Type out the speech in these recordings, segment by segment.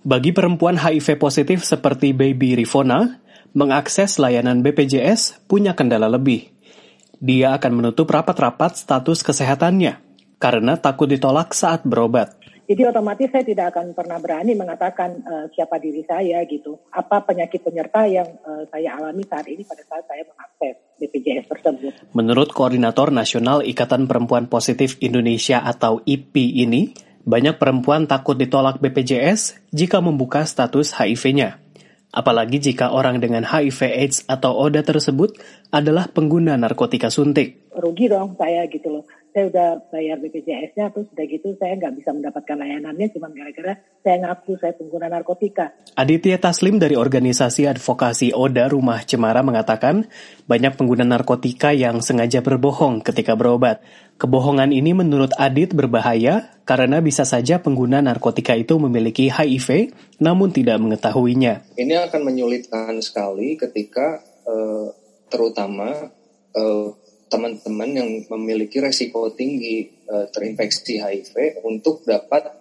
Bagi perempuan HIV positif seperti Baby Rifona, mengakses layanan BPJS punya kendala lebih. Dia akan menutup rapat-rapat status kesehatannya karena takut ditolak saat berobat. Jadi otomatis saya tidak akan pernah berani mengatakan siapa diri saya gitu. Apa penyakit penyerta yang saya alami saat ini pada saat saya mengakses BPJS tersebut. Menurut Koordinator Nasional Ikatan Perempuan Positif Indonesia atau IPI ini, banyak perempuan takut ditolak BPJS jika membuka status HIV-nya. Apalagi jika orang dengan HIV/AIDS atau ODA tersebut adalah pengguna narkotika suntik. Rugi dong saya gitu loh. Saya udah bayar BPJS-nya, terus udah gitu saya nggak bisa mendapatkan layanannya cuma gara-gara saya ngaku saya pengguna narkotika. Aditya Taslim dari organisasi advokasi ODA Rumah Cemara mengatakan, banyak pengguna narkotika yang sengaja berbohong ketika berobat. Kebohongan ini menurut Adit berbahaya karena bisa saja pengguna narkotika itu memiliki HIV namun tidak mengetahuinya. Ini akan menyulitkan sekali ketika terutama teman-teman yang memiliki resiko tinggi terinfeksi HIV untuk dapat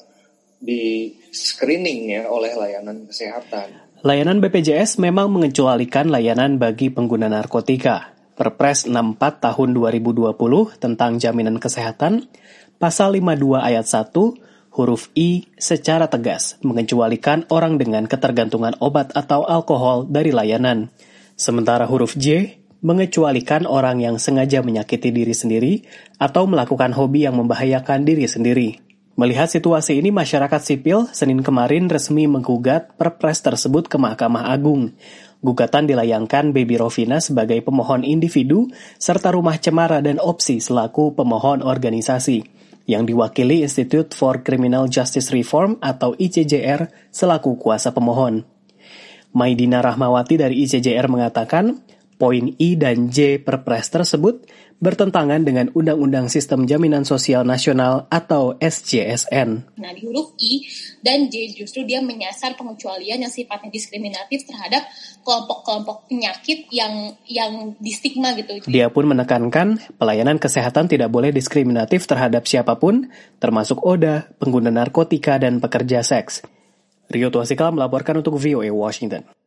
di screening ya oleh layanan kesehatan. Layanan BPJS memang mengecualikan layanan bagi pengguna narkotika. Perpres 64 tahun 2020 tentang jaminan kesehatan, pasal 52 ayat 1, huruf I secara tegas mengecualikan orang dengan ketergantungan obat atau alkohol dari layanan. Sementara huruf J mengecualikan orang yang sengaja menyakiti diri sendiri atau melakukan hobi yang membahayakan diri sendiri. Melihat situasi ini, masyarakat sipil Senin kemarin resmi menggugat Perpres tersebut ke Mahkamah Agung. Gugatan dilayangkan Baby Rofina sebagai pemohon individu serta Rumah Cemara dan Opsi selaku pemohon organisasi, yang diwakili Institute for Criminal Justice Reform atau ICJR selaku kuasa pemohon. Maidina Rahmawati dari ICJR mengatakan, poin I dan J Perpres tersebut bertentangan dengan Undang-Undang Sistem Jaminan Sosial Nasional atau SJSN. Nah, di huruf I dan J justru dia menyasar pengecualian yang sifatnya diskriminatif terhadap kelompok-kelompok penyakit yang distigma gitu. Dia pun menekankan pelayanan kesehatan tidak boleh diskriminatif terhadap siapapun, termasuk ODA, pengguna narkotika, dan pekerja seks. Rio Tuasikala melaporkan untuk VOA Washington.